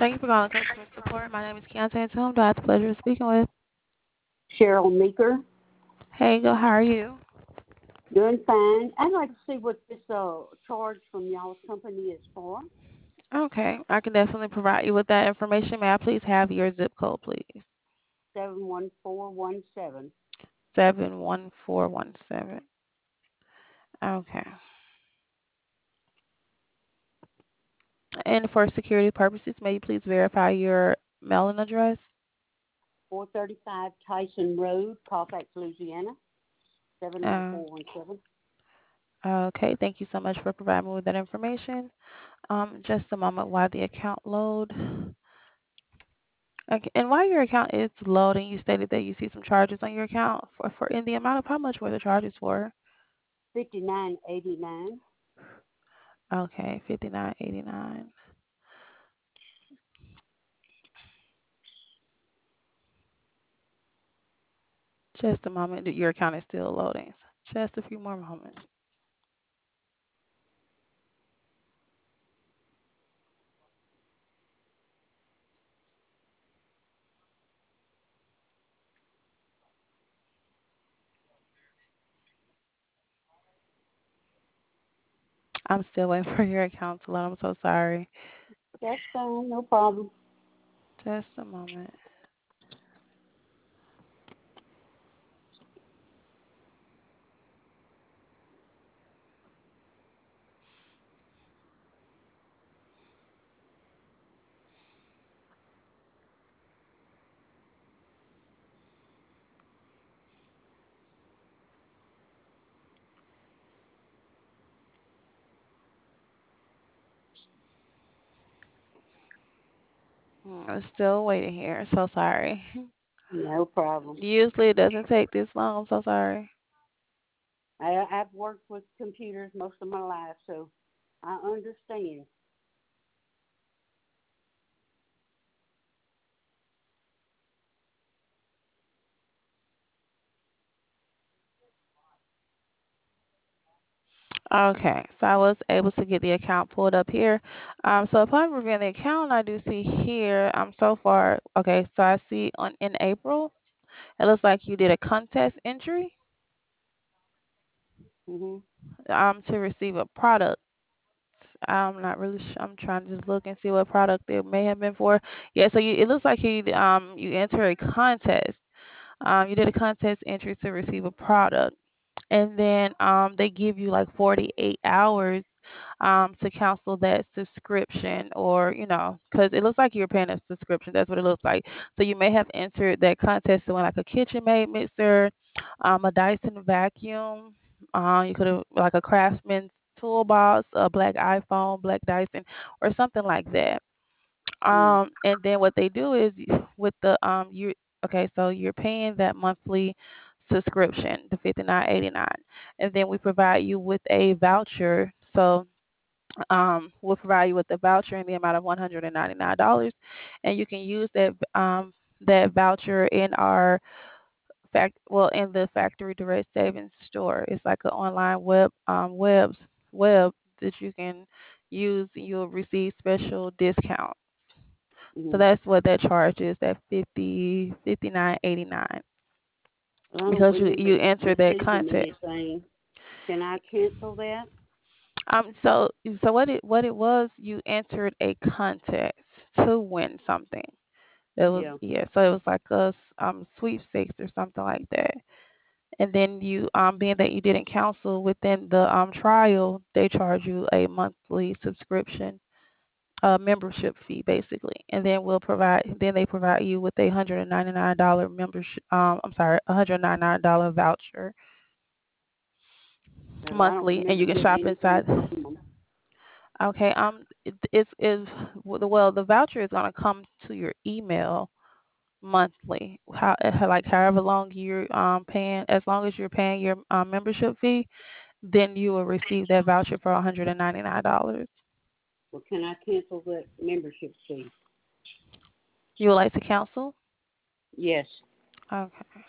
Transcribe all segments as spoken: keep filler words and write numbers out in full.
Thank you for calling customer support. My name is Keontae and Tom. Do I have the pleasure of speaking with? Cheryl Meeker. Hey, go. How are you? Doing fine. I'd like to see what this uh, charge from y'all's company is for. Okay, I can definitely provide you with that information. May I please have your zip code, please? seven one four one seven. Seven one four one seven. Okay. And for security purposes, may you please verify your mailing address? four thirty-five Tyson Road, Colfax, Louisiana, Um, seven oh four one seven. okay. Thank you so much for providing me with that information. Um, just a moment while the account load. Okay. And while your account is loading, you stated that you see some charges on your account for, for in the amount of how much were the charges for? fifty-nine eighty-nine. Okay, fifty nine eighty nine. Just a moment. Your account is still loading. Just a few more moments. I'm still waiting for your account to load. I'm so sorry. That's fine, no problem. Just a moment. Mm, I'm still waiting here. So sorry. No problem. Usually it doesn't take this long. I'm so sorry. I, I've worked with computers most of my life, so I understand. Okay, so I was able to get the account pulled up here. Um, so upon reviewing the account, I do see here, um, so far, okay, so I see on in April, it looks like you did a contest entry, hmm um, to receive a product. I'm not really sure. I'm trying to just look and see what product it may have been for. Yeah, so you, it looks like you um you enter a contest. Um, you did a contest entry to receive a product, and then um they give you like forty-eight hours um to cancel that subscription, or you know, because it looks like you're paying a subscription. That's what it looks like. So you may have entered that contest to win like a KitchenMaid mixer, um, a Dyson vacuum. Uh, you could have like a Craftsman's toolbox, a black iPhone, black Dyson, or something like that. Mm. Um, and then what they do is y- with the um you okay, so you're paying that monthly subscription, the fifty nine eighty nine, and then we provide you with a voucher. So um, we'll provide you with a voucher in the amount of one hundred and ninety nine dollars, and you can use that um that voucher in our fact well in the factory direct savings store. It's like an online web um web web that you can use. You'll receive special discount. So hmm that's what that charge is, that fifty fifty nine eighty nine, Well, I don't because you remember you enter that receiving contest. anything. Can I cancel that? Um so so what it what it was, you entered a contest to win something. It was, Yeah. yeah, so it was like a s- um sweepstakes or something like that. And then you um being that you didn't cancel within the um trial, they charge you a monthly subscription, uh, membership fee basically, and then we'll provide then they provide you with a hundred and ninety nine dollar membership. Um, I'm sorry, a hundred ninety nine dollar voucher Well, I don't monthly, and remember you can getting shop anything inside. from them. Okay, um, it, it's is well the voucher is gonna come to your email monthly. How uh, like however long you're um paying, as long as you're paying your um, membership fee, then you will receive that voucher for one hundred and ninety nine dollars. Well, can I cancel that membership fee? You would like to cancel? Yes. Okay.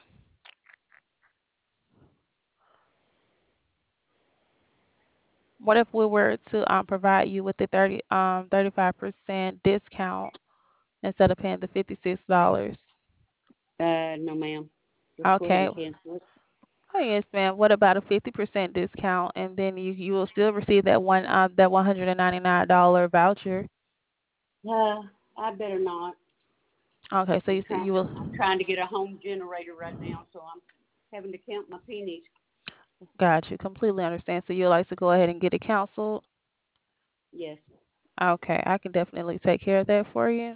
What if we were to um, provide you with the thirty um thirty five percent discount? instead of paying the fifty-six dollars. Uh, no, ma'am. Just go ahead Okay. and cancel it. Oh yes, ma'am. What about a fifty percent discount, and then you you will still receive that one uh, that one hundred and ninety nine dollar voucher. Uh, I better not. Okay, so I'm you see, trying. you will. I'm trying to get a home generator right now, so I'm having to count my pennies. Got you. Completely understand. So you'd like to go ahead and get it canceled. Yes. Okay, I can definitely take care of that for you.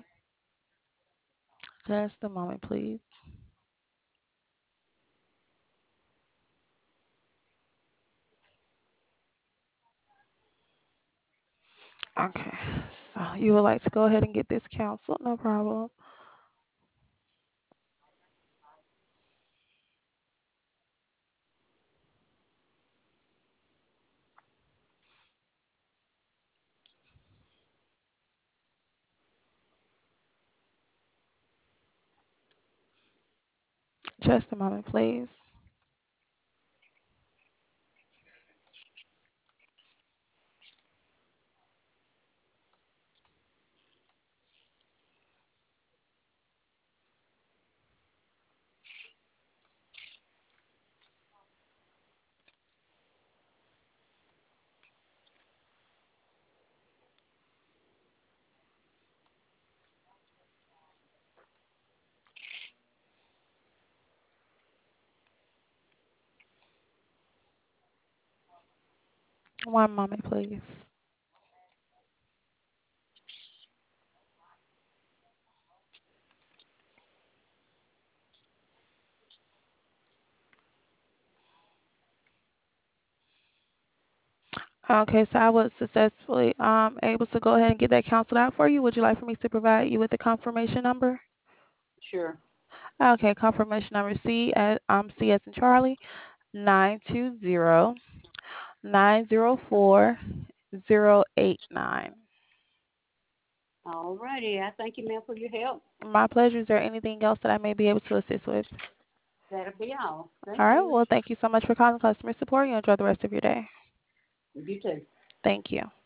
Just a moment, please. Okay, so you would like to go ahead and get this canceled, no problem. Just a moment, please. One moment, please. Okay, so I was successfully um able to go ahead and get that canceled out for you. Would you like for me to provide you with the confirmation number? Sure. Okay, confirmation number C at um C as in Charlie nine two zero nine zero four zero eight nine. All righty. I thank you, ma'am, for your help. My pleasure. Is there anything else that I may be able to assist with? That'll be all. All Thank right. you. Well, thank you so much for calling customer support. You enjoy the rest of your day. You too. Thank you.